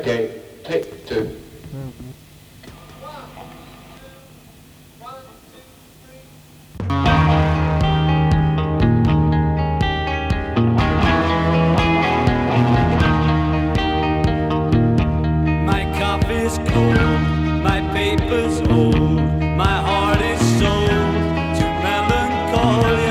Okay, take two. My coffee's cold, my paper's old, my heart is sold to melancholia.